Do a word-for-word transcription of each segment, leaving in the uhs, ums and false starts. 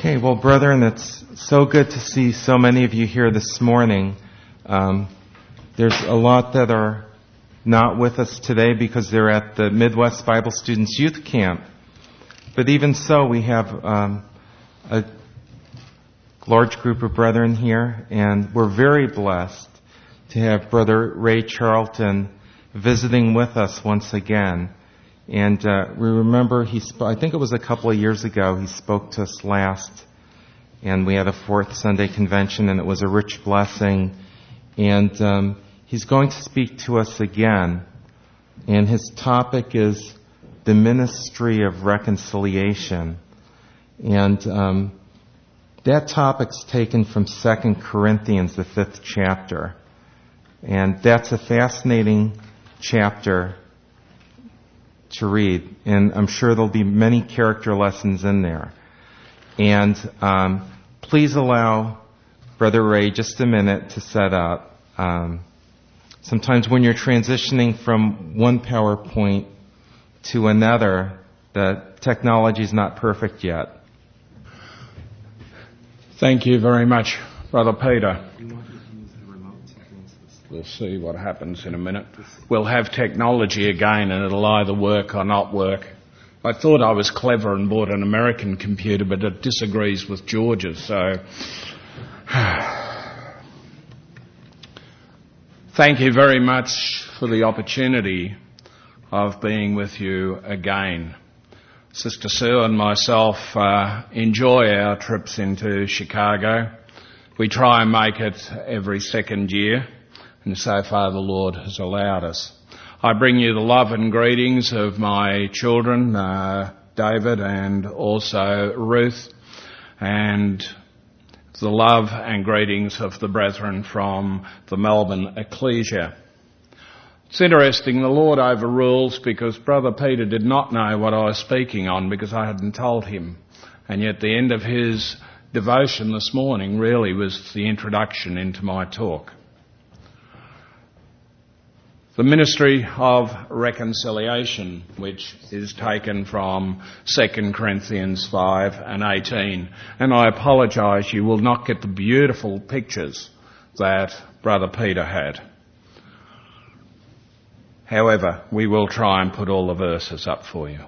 Okay, well, brethren, it's so good to see so many of you here this morning. Um, there's a lot that are not with us today because they're at the Midwest Bible Students Youth Camp. But even so, we have um, a large group of brethren here, and we're very blessed to have Brother Ray Charlton visiting with us once again. And uh, we remember he, sp- I think it was a couple of years ago, he spoke to us last, and we had a fourth Sunday convention, and it was a rich blessing. And um, he's going to speak to us again, and his topic is the ministry of reconciliation. And um, that topic's taken from Second Corinthians, the fifth chapter. And that's a fascinating chapter to read, and I'm sure there'll be many character lessons in there. And um, please allow Brother Ray just a minute to set up. Um, sometimes when you're transitioning from one PowerPoint to another, the technology is not perfect yet. Thank you very much, Brother Peter. We'll see what happens in a minute. We'll have technology again, and it'll either work or not work. I thought I was clever and bought an American computer, but it disagrees with George's, so... Thank you very much for the opportunity of being with you again. Sister Sue and myself uh, enjoy our trips into Chicago. We try and make it every second year. And so far the Lord has allowed us. I bring you the love and greetings of my children, uh, David and also Ruth, and the love and greetings of the brethren from the Melbourne Ecclesia. It's interesting, the Lord overrules because Brother Peter did not know what I was speaking on because I hadn't told him. And yet the end of his devotion this morning really was the introduction into my talk. The ministry of reconciliation, which is taken from Second Corinthians five and eighteen. And I apologise, you will not get the beautiful pictures that Brother Peter had. However, we will try and put all the verses up for you.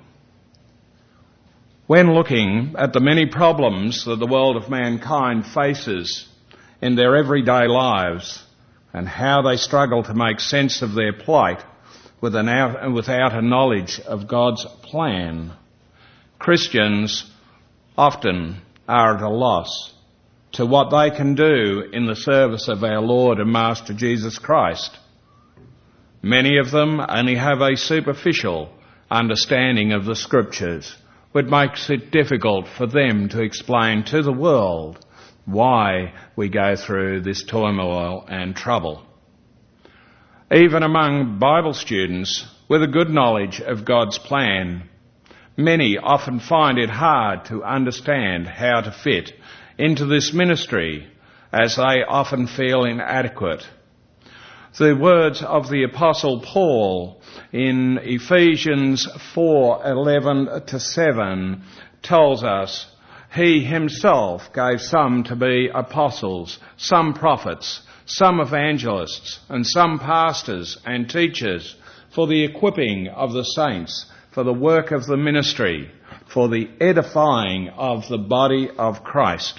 When looking at the many problems that the world of mankind faces in their everyday lives, and how they struggle to make sense of their plight without, without a knowledge of God's plan, Christians often are at a loss to what they can do in the service of our Lord and Master Jesus Christ. Many of them only have a superficial understanding of the Scriptures, which makes it difficult for them to explain to the world why we go through this turmoil and trouble. Even among Bible students with a good knowledge of God's plan, many often find it hard to understand how to fit into this ministry, as they often feel inadequate. The words of the Apostle Paul in Ephesians four eleven to seven tells us, He himself gave some to be apostles, some prophets, some evangelists, and some pastors and teachers for the equipping of the saints, for the work of the ministry, for the edifying of the body of Christ.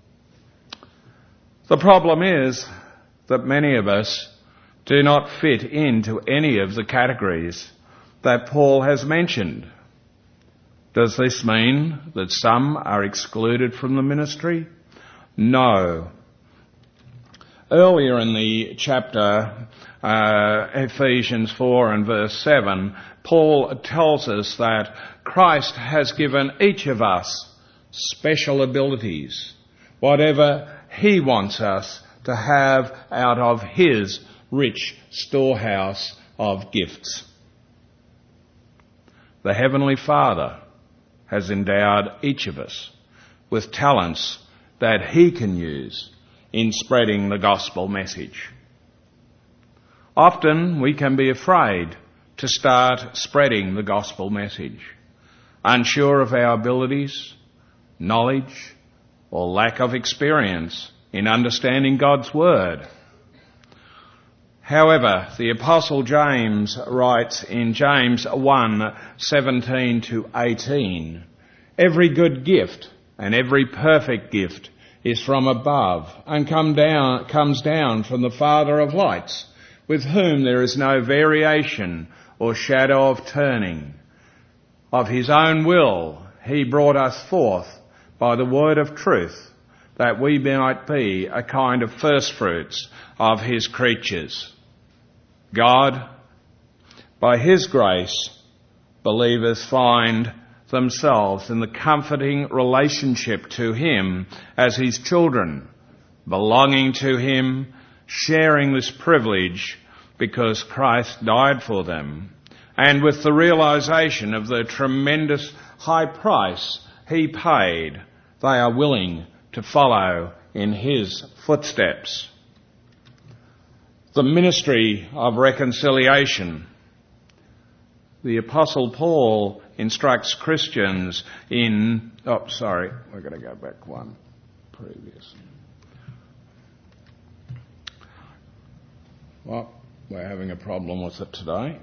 The problem is that many of us do not fit into any of the categories that Paul has mentioned. Does this mean that some are excluded from the ministry? No. Earlier in the chapter, uh, Ephesians four and verse seven, Paul tells us that Christ has given each of us special abilities, whatever he wants us to have out of his rich storehouse of gifts. The Heavenly Father has endowed each of us with talents that he can use in spreading the gospel message. Often we can be afraid to start spreading the gospel message, unsure of our abilities, knowledge, or lack of experience in understanding God's Word. However, the Apostle James writes in James one, seventeen to eighteen, "Every good gift and every perfect gift is from above and come down, comes down from the Father of lights, with whom there is no variation or shadow of turning. Of his own will he brought us forth by the word of truth, that we might be a kind of firstfruits of his creatures. God, by his grace, believers find themselves in the comforting relationship to him as his children, belonging to him, sharing this privilege because Christ died for them, and with the realization of the tremendous high price he paid, they are willing to follow in his footsteps." The ministry of reconciliation. The Apostle Paul instructs Christians in... Oh, sorry, we're going to go back one previous. Well, we're having a problem with it today.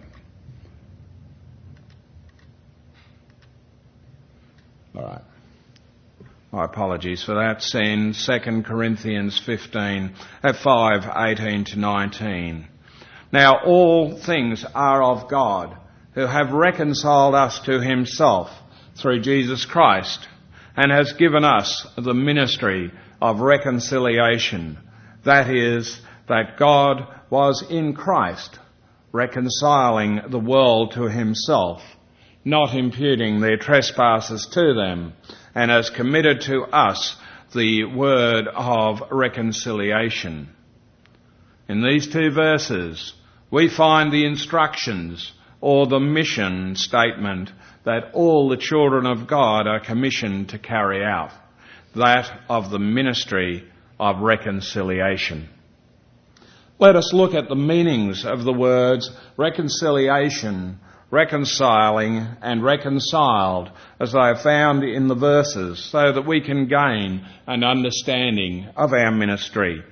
All right. My apologies for that. It's in Second Corinthians fifteen, at five, eighteen to nineteen. "Now all things are of God, who have reconciled us to himself through Jesus Christ, and has given us the ministry of reconciliation. That is, that God was in Christ, reconciling the world to himself, not imputing their trespasses to them, and has committed to us the word of reconciliation." In these two verses, we find the instructions or the mission statement that all the children of God are commissioned to carry out, that of the ministry of reconciliation. Let us look at the meanings of the words reconciliation, reconciling and reconciled as they are found in the verses, so that we can gain an understanding of our ministry.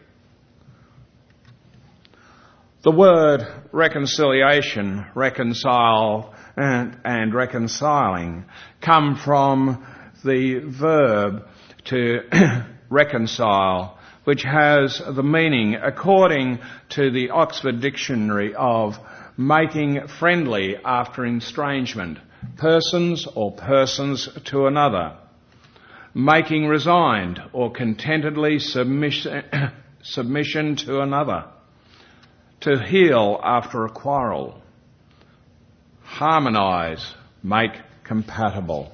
The word reconciliation, reconcile and, and reconciling come from the verb to reconcile, which has the meaning, according to the Oxford Dictionary, of making friendly after estrangement, persons or persons to another, making resigned or contentedly submission, submission to another, to heal after a quarrel, harmonise, make compatible.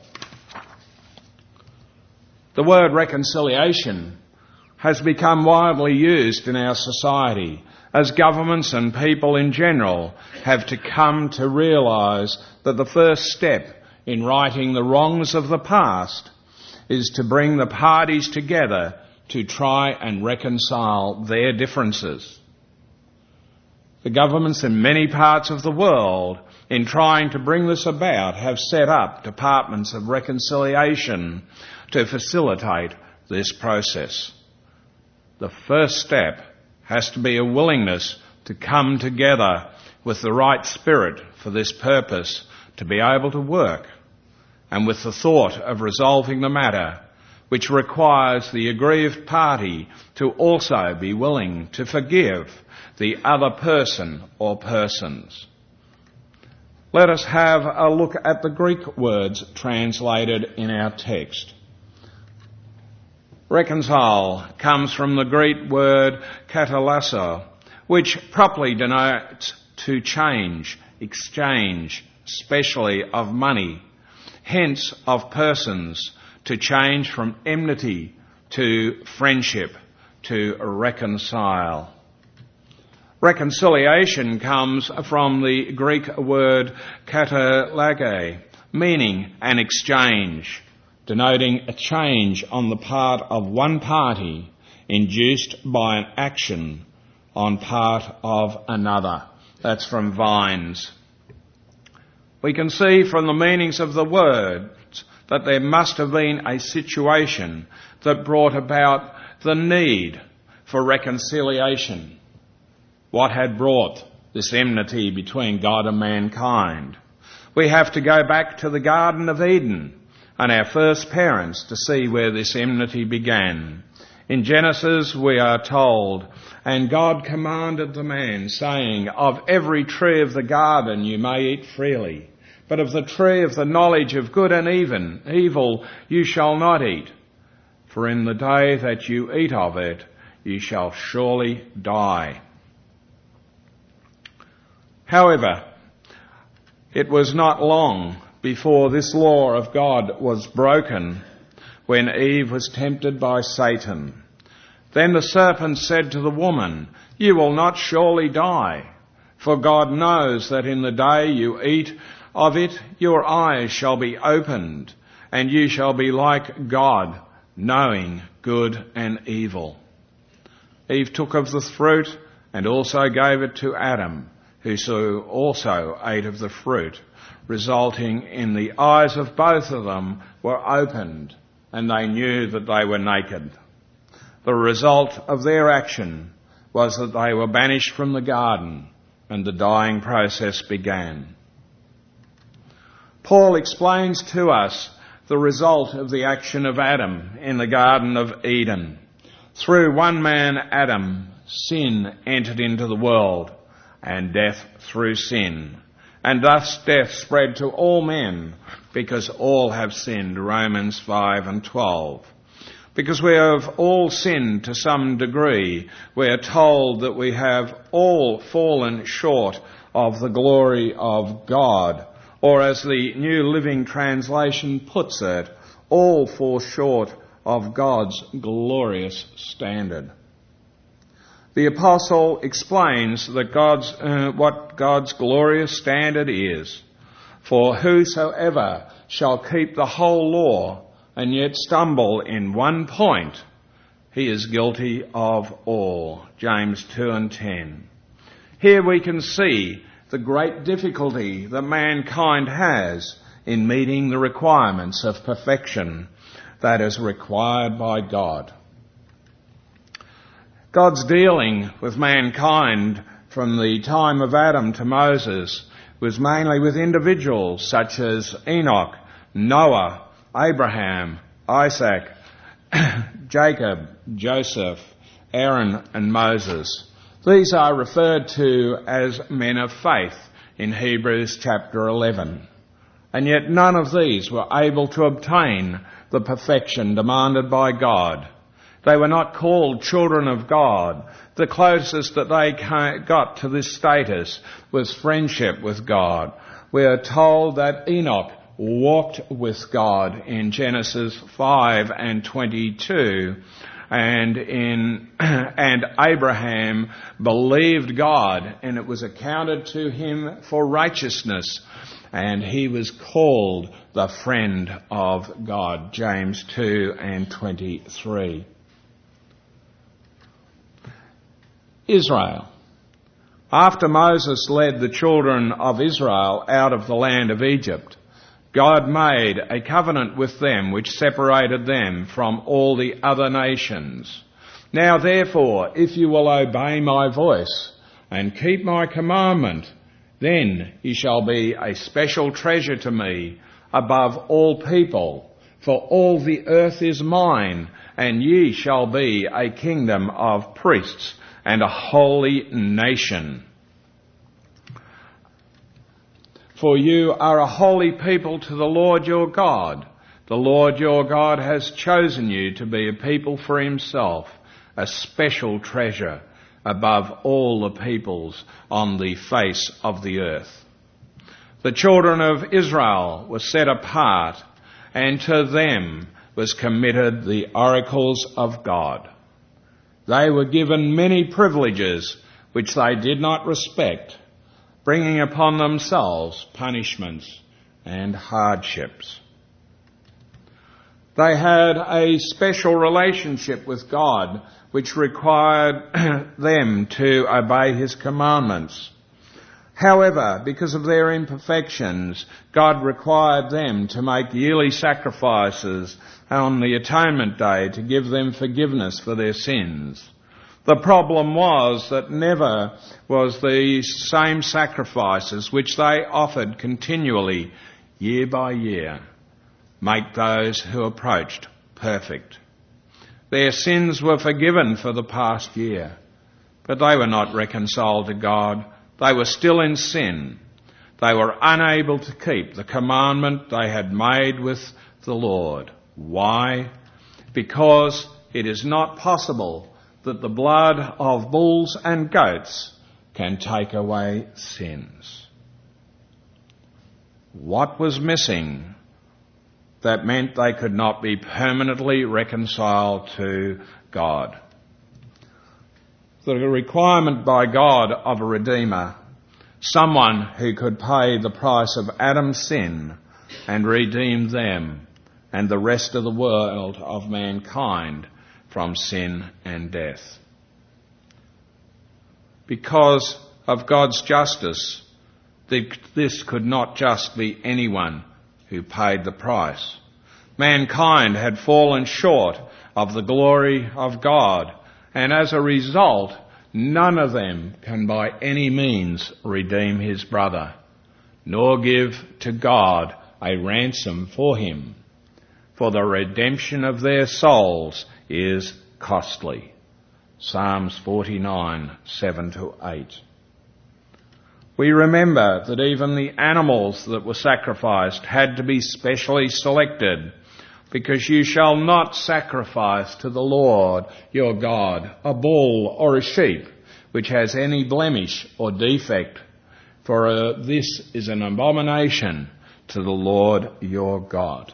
The word reconciliation has become widely used in our society, as governments and people in general have to come to realise that the first step in righting the wrongs of the past is to bring the parties together to try and reconcile their differences. The governments in many parts of the world, in trying to bring this about, have set up departments of reconciliation to facilitate this process. The first step has to be a willingness to come together with the right spirit for this purpose to be able to work, and with the thought of resolving the matter, which requires the aggrieved party to also be willing to forgive the other person or persons. Let us have a look at the Greek words translated in our text. Reconcile comes from the Greek word katalasso, which properly denotes to change, exchange, especially of money, hence of persons, to change from enmity to friendship, to reconcile. Reconciliation comes from the Greek word katalage, meaning an exchange, denoting a change on the part of one party induced by an action on part of another. That's from Vines. We can see from the meanings of the words that there must have been a situation that brought about the need for reconciliation. What had brought this enmity between God and mankind? We have to go back to the Garden of Eden and our first parents to see where this enmity began. In Genesis we are told, "And God commanded the man, saying, Of every tree of the garden you may eat freely, but of the tree of the knowledge of good and even, evil you shall not eat. For in the day that you eat of it, you shall surely die." However, it was not long before this law of God was broken when Eve was tempted by Satan. Then the serpent said to the woman, "You will not surely die, for God knows that in the day you eat of it, your eyes shall be opened, and you shall be like God, knowing good and evil." Eve took of the fruit and also gave it to Adam, who also ate of the fruit, resulting in the eyes of both of them were opened, and they knew that they were naked. The result of their action was that they were banished from the garden, and the dying process began. Paul explains to us the result of the action of Adam in the Garden of Eden. Through one man, Adam, sin entered into the world, and death through sin. And thus death spread to all men, because all have sinned, Romans five and twelve. Because we have all sinned to some degree, we are told that we have all fallen short of the glory of God. Or as the New Living Translation puts it, all fall short of God's glorious standard. The apostle explains that God's, uh, what God's glorious standard is. "For whosoever shall keep the whole law and yet stumble in one point, he is guilty of all." James two and ten. Here we can see the great difficulty that mankind has in meeting the requirements of perfection that is required by God. God's dealing with mankind from the time of Adam to Moses was mainly with individuals such as Enoch, Noah, Abraham, Isaac, Jacob, Joseph, Aaron and Moses. These are referred to as men of faith in Hebrews chapter eleven. And yet none of these were able to obtain the perfection demanded by God. They were not called children of God. The closest that they got to this status was friendship with God. We are told that Enoch walked with God in Genesis five and twenty-two, and in and Abraham believed God, and it was accounted to him for righteousness, and he was called the friend of God. James two and twenty-three. Israel. After Moses led the children of Israel out of the land of Egypt, God made a covenant with them which separated them from all the other nations. "Now therefore, if you will obey my voice and keep my commandment, then ye shall be a special treasure to me above all people, for all the earth is mine, and ye shall be a kingdom of priests and a holy nation. For you are a holy people to the Lord your God. The Lord your God has chosen you to be a people for himself, a special treasure above all the peoples on the face of the earth." The children of Israel were set apart, and to them was committed the oracles of God. They were given many privileges which they did not respect, bringing upon themselves punishments and hardships. They had a special relationship with God which required them to obey his commandments. However, because of their imperfections, God required them to make yearly sacrifices on the Atonement Day to give them forgiveness for their sins. The problem was that never was the same sacrifices which they offered continually, year by year, make those who approached perfect. Their sins were forgiven for the past year, but they were not reconciled to God. They were still in sin. They were unable to keep the commandment they had made with the Lord. Why? Because it is not possible that the blood of bulls and goats can take away sins. What was missing that meant they could not be permanently reconciled to God? The requirement by God of a Redeemer, someone who could pay the price of Adam's sin and redeem them and the rest of the world of mankind from sin and death. Because of God's justice, this could not just be anyone who paid the price. Mankind had fallen short of the glory of God, and as a result, none of them can by any means redeem his brother, nor give to God a ransom for him. For the redemption of their souls is costly. Psalms forty-nine, seven to eight. We remember that even the animals that were sacrificed had to be specially selected, because you shall not sacrifice to the Lord your God a bull or a sheep which has any blemish or defect, for uh, this is an abomination to the Lord your God.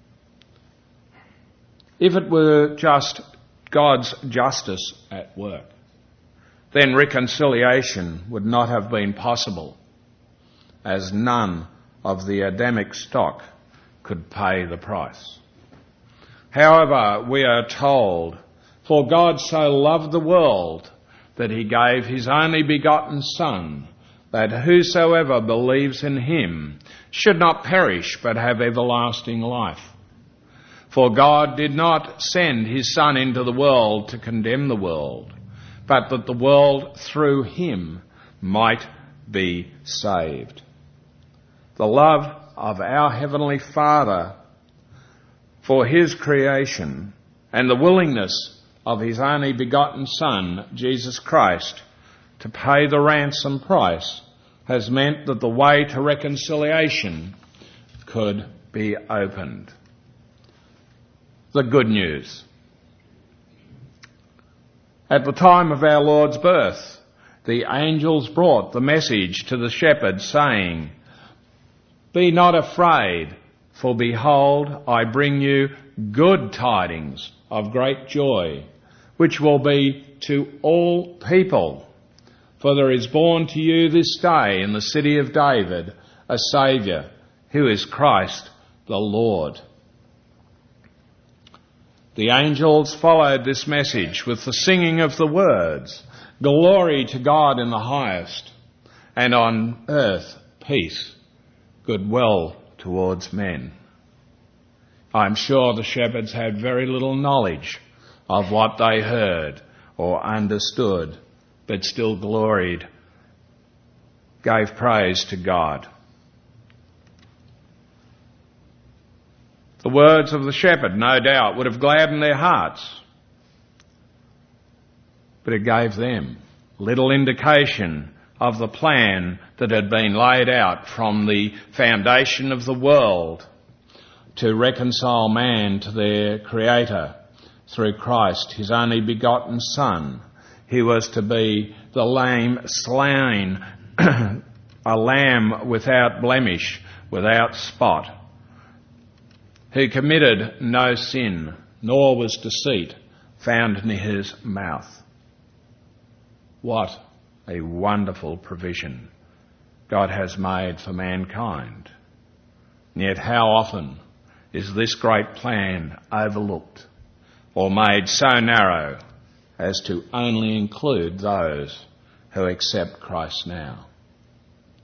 If it were just God's justice at work, then reconciliation would not have been possible, as none of the Adamic stock could pay the price. However, we are told, "For God so loved the world that he gave his only begotten Son, that whosoever believes in him should not perish but have everlasting life. For God did not send his Son into the world to condemn the world, but that the world through him might be saved." The love of our Heavenly Father for his creation and the willingness of his only begotten Son, Jesus Christ, to pay the ransom price has meant that the way to reconciliation could be opened. The good news. At the time of our Lord's birth, the angels brought the message to the shepherds, saying, "Be not afraid, for behold, I bring you good tidings of great joy, which will be to all people. For there is born to you this day in the city of David a Saviour, who is Christ the Lord." The angels followed this message with the singing of the words, "Glory to God in the highest, and on earth peace, goodwill towards men." I'm sure the shepherds had very little knowledge of what they heard or understood, but still gloried, gave praise to God. The words of the shepherd, no doubt, would have gladdened their hearts, but it gave them little indication of the plan that had been laid out from the foundation of the world to reconcile man to their Creator through Christ, his only begotten Son. He was to be the lamb slain, a lamb without blemish, without spot, who committed no sin, nor was deceit found in his mouth. What a wonderful provision God has made for mankind. And yet how often is this great plan overlooked or made so narrow as to only include those who accept Christ now?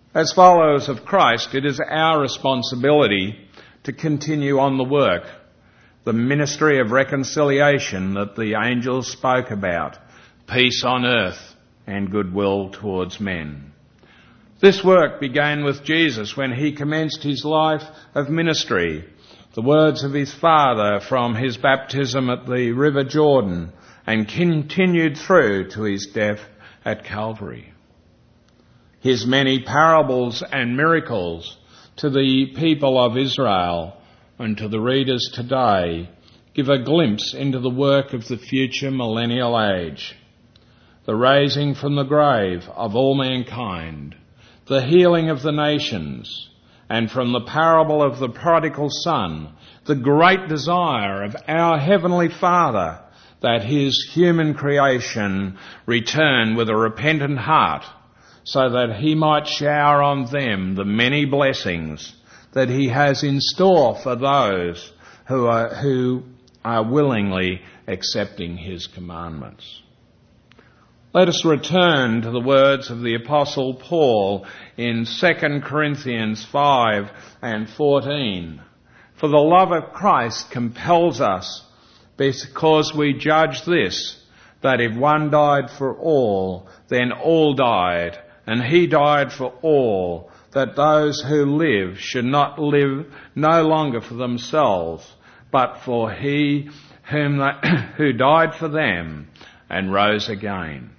As followers of Christ, it is our responsibility to continue on the work, the ministry of reconciliation that the angels spoke about, peace on earth and goodwill towards men. This work began with Jesus when he commenced his life of ministry. The words of his Father from his baptism at the River Jordan and continued through to his death at Calvary. His many parables and miracles to the people of Israel and to the readers today give a glimpse into the work of the future millennial age. The raising from the grave of all mankind, the healing of the nations, and from the parable of the prodigal son, the great desire of our Heavenly Father that his human creation return with a repentant heart so that he might shower on them the many blessings that he has in store for those who are, who are willingly accepting his commandments. Let us return to the words of the Apostle Paul in Second Corinthians five and fourteen. For the love of Christ compels us, because we judge this, that if one died for all, then all died, and he died for all, that those who live should not live no longer for themselves, but for he whom they, who died for them and rose again.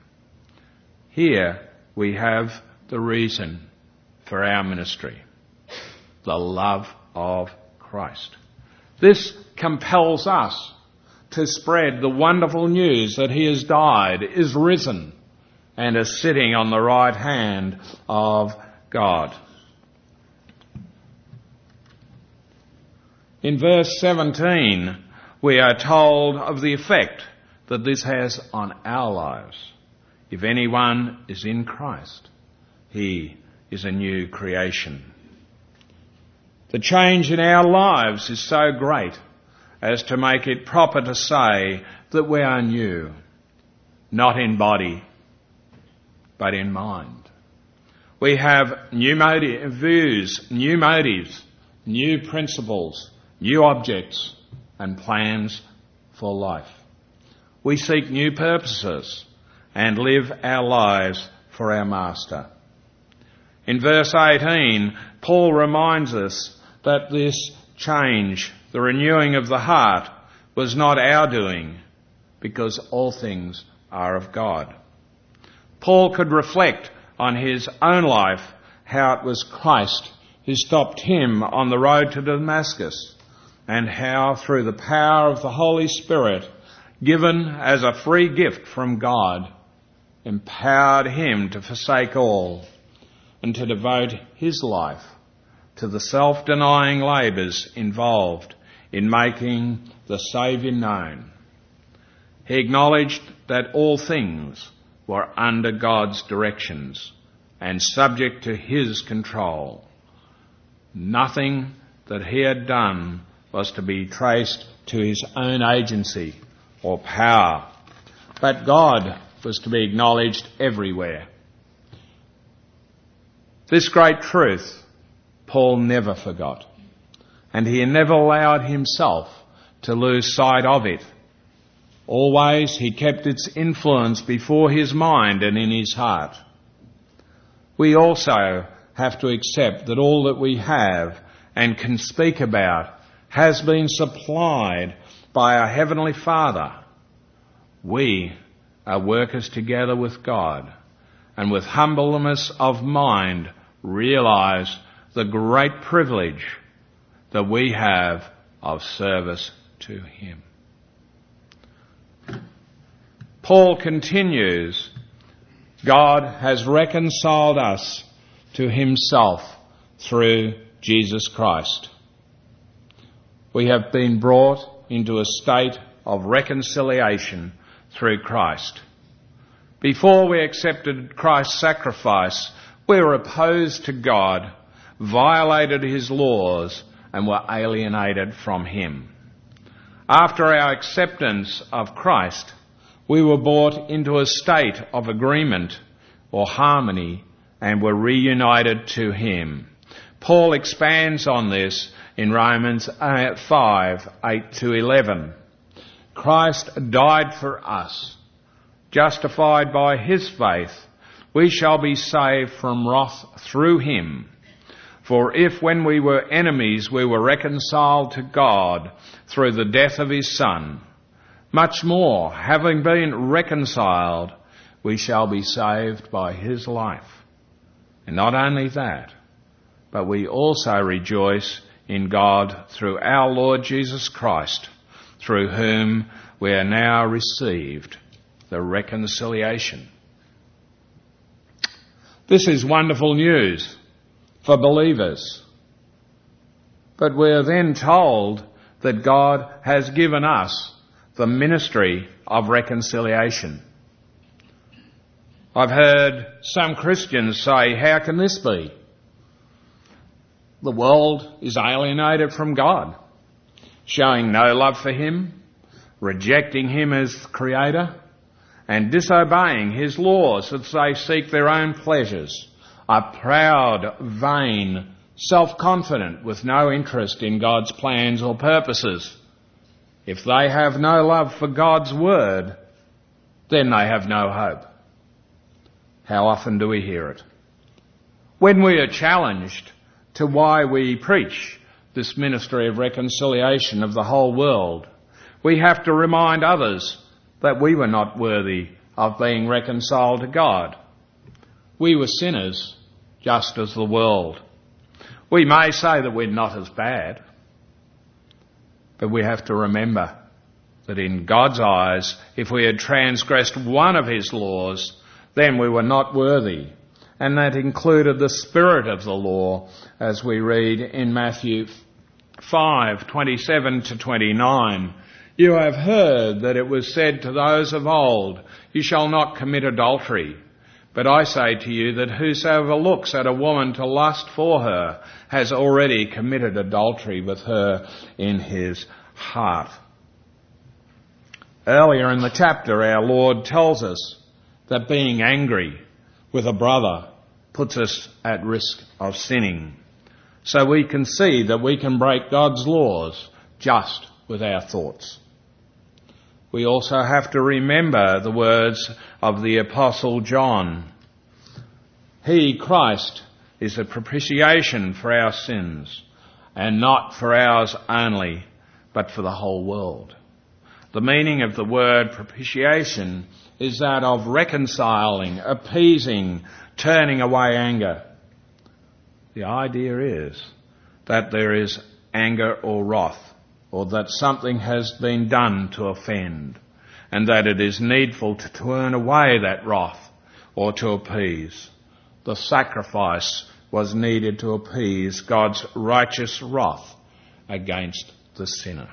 Here we have the reason for our ministry, the love of Christ. This compels us to spread the wonderful news that he has died, is risen, and is sitting on the right hand of God. In verse seventeen, we are told of the effect that this has on our lives. If anyone is in Christ, he is a new creation. The change in our lives is so great as to make it proper to say that we are new, not in body, but in mind. We have new motive, views, new motives, new principles, new objects and plans for life. We seek new purposes and live our lives for our Master. In verse eighteen, Paul reminds us that this change, the renewing of the heart, was not our doing, because all things are of God. Paul could reflect on his own life, how it was Christ who stopped him on the road to Damascus, and how through the power of the Holy Spirit, given as a free gift from God, empowered him to forsake all and to devote his life to the self-denying labours involved in making the Saviour known. He acknowledged that all things were under God's directions and subject to his control. Nothing that he had done was to be traced to his own agency or power, but God was to be acknowledged everywhere. This great truth Paul never forgot, and he never allowed himself to lose sight of it. Always he kept its influence before his mind and in his heart. We also have to accept that all that we have and can speak about has been supplied by our Heavenly Father. We are workers together with God, and with humbleness of mind realise the great privilege that we have of service to him. Paul continues, God has reconciled us to himself through Jesus Christ. We have been brought into a state of reconciliation through Christ. Before we accepted Christ's sacrifice, we were opposed to God, violated his laws, and were alienated from him. After our acceptance of Christ, we were brought into a state of agreement or harmony and were reunited to him. Paul expands on this in Romans five, eight to eleven. Christ died for us. Justified by his faith, we shall be saved from wrath through him. For if when we were enemies we were reconciled to God through the death of his Son, much more, having been reconciled, we shall be saved by his life. And not only that, but we also rejoice in God through our Lord Jesus Christ, through whom we are now received the reconciliation. This is wonderful news for believers. But we are then told that God has given us the ministry of reconciliation. I've heard some Christians say, how can this be? The world is alienated from God, showing no love for him, rejecting him as creator, and disobeying his laws as they seek their own pleasures, are proud, vain, self-confident, with no interest in God's plans or purposes. If they have no love for God's word, then they have no hope. How often do we hear it? When we are challenged to why we preach this ministry of reconciliation of the whole world, we have to remind others that we were not worthy of being reconciled to God. We were sinners, just as the world. We may say that we're not as bad, but we have to remember that in God's eyes, if we had transgressed one of his laws, then we were not worthy. And that included the spirit of the law, as we read in Matthew five, twenty-seven to twenty-nine. You have heard that it was said to those of old, you shall not commit adultery. But I say to you that whosoever looks at a woman to lust for her has already committed adultery with her in his heart. Earlier in the chapter, our Lord tells us that being angry with a brother puts us at risk of sinning. So we can see that we can break God's laws just with our thoughts. We also have to remember the words of the Apostle John. He, Christ, is a propitiation for our sins, and not for ours only, but for the whole world. The meaning of the word propitiation is that of reconciling, appeasing, turning away anger. The idea is that there is anger or wrath, or that something has been done to offend, and that it is needful to turn away that wrath or to appease. The sacrifice was needed to appease God's righteous wrath against the sinner.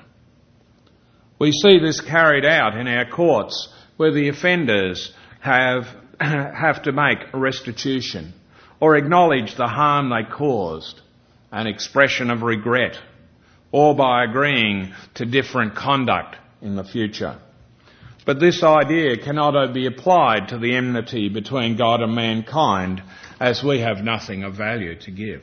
We see this carried out in our courts, where the offenders have, have to make restitution or acknowledge the harm they caused, an expression of regret, or by agreeing to different conduct in the future. But this idea cannot be applied to the enmity between God and mankind, as we have nothing of value to give.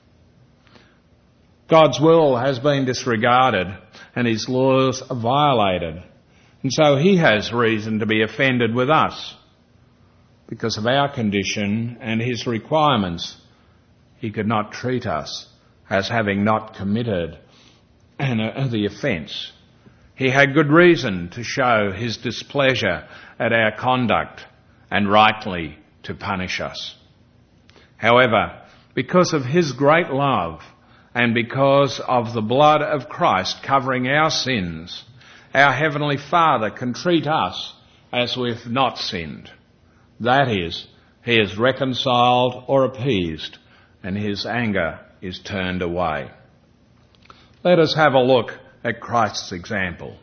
God's will has been disregarded and his laws violated, and so he has reason to be offended with us. Because of our condition and his requirements, he could not treat us as having not committed the offence. He had good reason to show his displeasure at our conduct and rightly to punish us. However, because of his great love and because of the blood of Christ covering our sins, our Heavenly Father can treat us as we've not sinned. That is, he is reconciled or appeased, and his anger is turned away. Let us have a look at Christ's example.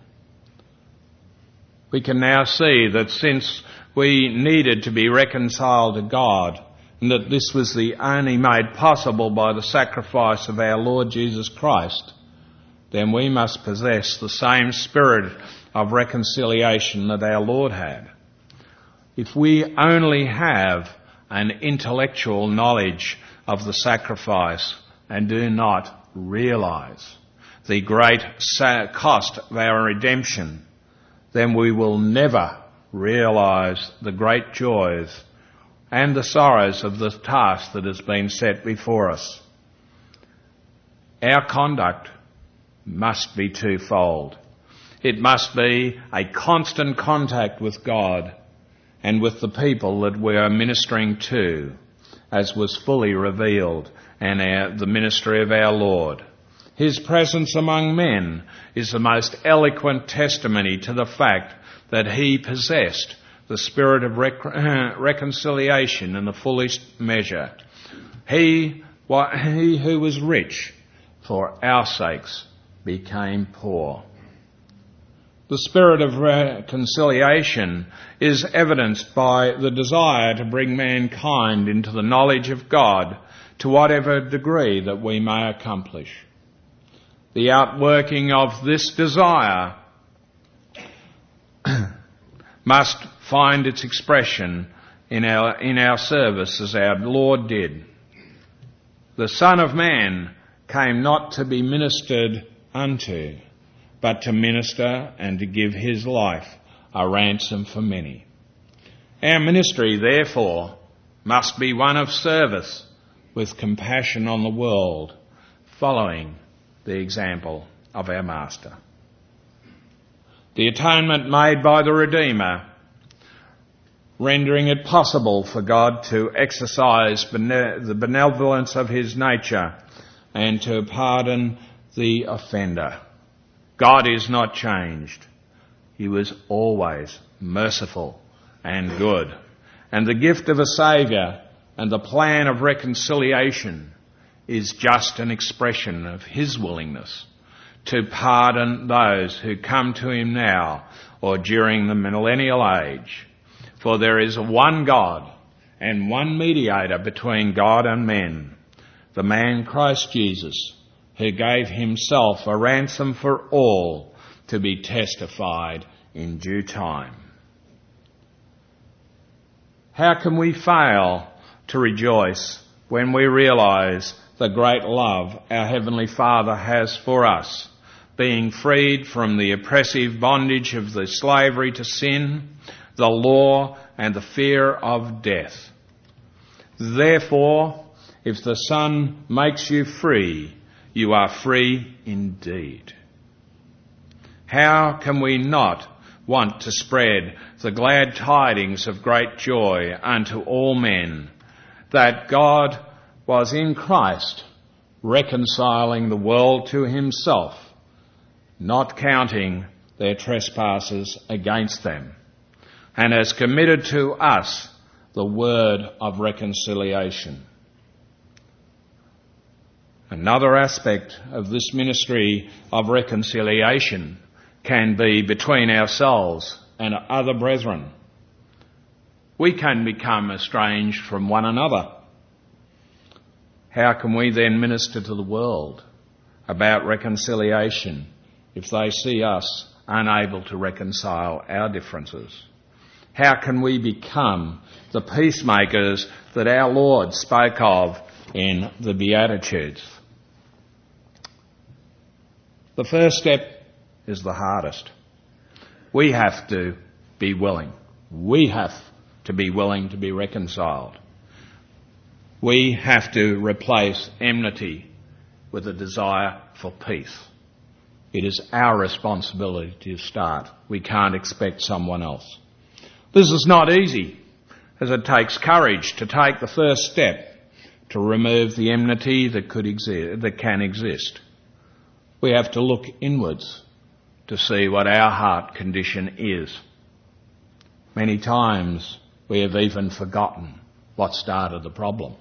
We can now see that since we needed to be reconciled to God, and that this was the only made possible by the sacrifice of our Lord Jesus Christ, then we must possess the same spirit of reconciliation that our Lord had. If we only have an intellectual knowledge of the sacrifice and do not realise the great cost of our redemption, then we will never realise the great joys and the sorrows of the task that has been set before us. Our conduct must be twofold. It must be a constant contact with God and with the people that we are ministering to, as was fully revealed in our, the ministry of our Lord. His presence among men is the most eloquent testimony to the fact that he possessed the spirit of rec- reconciliation in the fullest measure. He, he who was rich for our sakes became poor. The spirit of reconciliation is evidenced by the desire to bring mankind into the knowledge of God to whatever degree that we may accomplish. The outworking of this desire must find its expression in our, in our service as our Lord did. The Son of Man came not to be ministered unto, but to minister and to give his life a ransom for many. Our ministry, therefore, must be one of service with compassion on the world, following the example of our Master. The atonement made by the Redeemer, rendering it possible for God to exercise bene- the benevolence of his nature and to pardon the offender. God is not changed. He was always merciful and good. And the gift of a Saviour and the plan of reconciliation is just an expression of his willingness to pardon those who come to him now or during the millennial age. For there is one God and one mediator between God and men, the man Christ Jesus, who gave himself a ransom for all to be testified in due time. How can we fail to rejoice when we realise the great love our Heavenly Father has for us, being freed from the oppressive bondage of the slavery to sin, the law, and the fear of death? Therefore, if the Son makes you free, you are free indeed. How can we not want to spread the glad tidings of great joy unto all men, that God was in Christ reconciling the world to himself, not counting their trespasses against them, and has committed to us the word of reconciliation? Another aspect of this ministry of reconciliation can be between ourselves and other brethren. We can become estranged from one another. How can we then minister to the world about reconciliation if they see us unable to reconcile our differences? How can we become the peacemakers that our Lord spoke of in the Beatitudes? The first step is the hardest. We have to be willing. We have to be willing to be reconciled. We have to replace enmity with a desire for peace. It is our responsibility to start. We can't expect someone else. This is not easy, as it takes courage to take the first step to remove the enmity that could exist, that can exist. We have to look inwards to see what our heart condition is. Many times we have even forgotten what started the problem.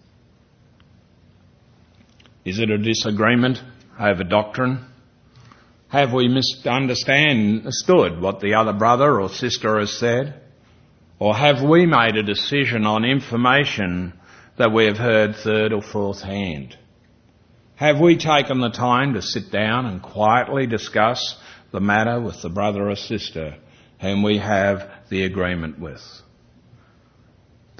Is it a disagreement over doctrine? Have we misunderstood what the other brother or sister has said? Or have we made a decision on information that we have heard third or fourth hand? Have we taken the time to sit down and quietly discuss the matter with the brother or sister whom we have the agreement with?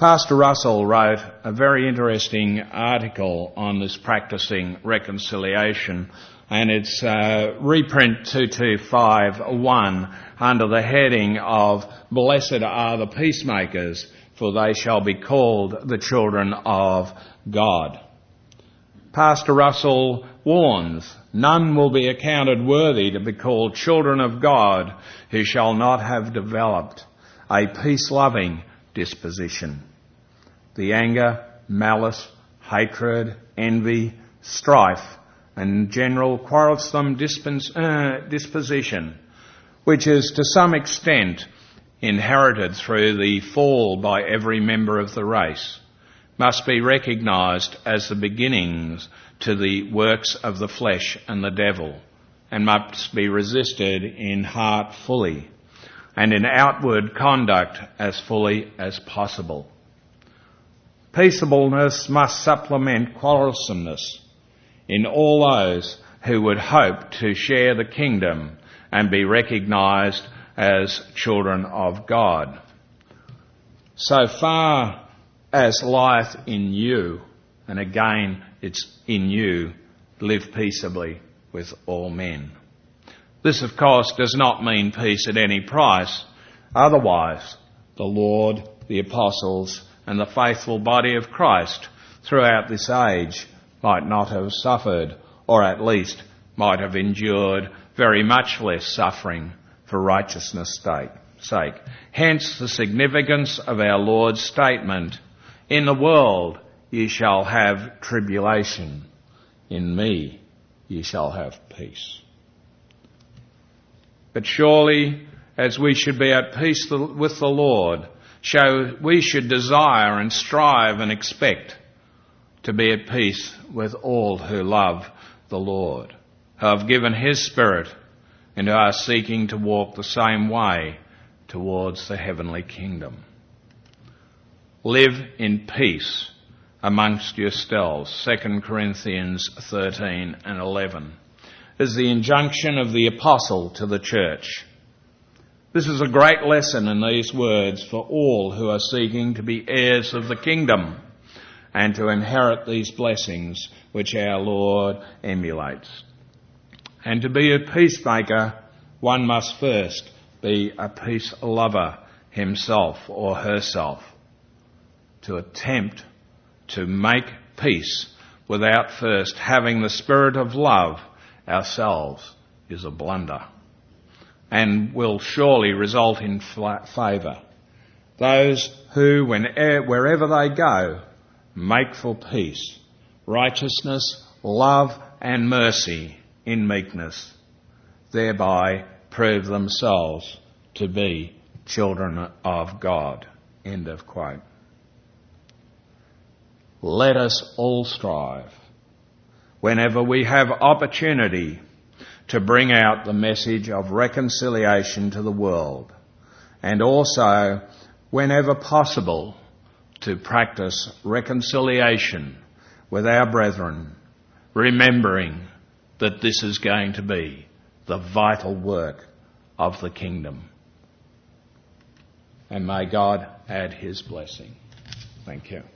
Pastor Russell wrote a very interesting article on this practicing reconciliation, and it's uh, reprint two two five one under the heading of "Blessed are the peacemakers, for they shall be called the children of God." Pastor Russell warns, "None will be accounted worthy to be called children of God who shall not have developed a peace-loving disposition. The anger, malice, hatred, envy, strife, and general quarrelsome dispens- uh, disposition, which is to some extent inherited through the fall by every member of the race, must be recognised as the beginnings to the works of the flesh and the devil, and must be resisted in heart fully, and in outward conduct as fully as possible. Peaceableness must supplement quarrelsomeness in all those who would hope to share the kingdom and be recognised as children of God. So far as lieth in you, and again it's in you, live peaceably with all men." This, of course, does not mean peace at any price. Otherwise, the Lord, the apostles, and the faithful body of Christ throughout this age might not have suffered, or at least might have endured very much less suffering for righteousness' sake. Hence the significance of our Lord's statement, "In the world ye shall have tribulation. In me ye shall have peace." But surely, as we should be at peace with the Lord, show we should desire and strive and expect to be at peace with all who love the Lord, who have given his Spirit and who are seeking to walk the same way towards the heavenly kingdom. Live in peace amongst yourselves, Second Corinthians thirteen and eleven, is the injunction of the apostle to the church. This is a great lesson in these words for all who are seeking to be heirs of the kingdom and to inherit these blessings which our Lord emulates. And to be a peacemaker, one must first be a peace lover himself or herself. To attempt to make peace without first having the spirit of love ourselves is a blunder, and will surely result in favour. Those who, when, wherever they go, make for peace, righteousness, love and mercy in meekness, thereby prove themselves to be children of God. End of quote. Let us all strive, whenever we have opportunity, to bring out the message of reconciliation to the world, and also, whenever possible, to practice reconciliation with our brethren, remembering that this is going to be the vital work of the kingdom. And may God add his blessing. Thank you.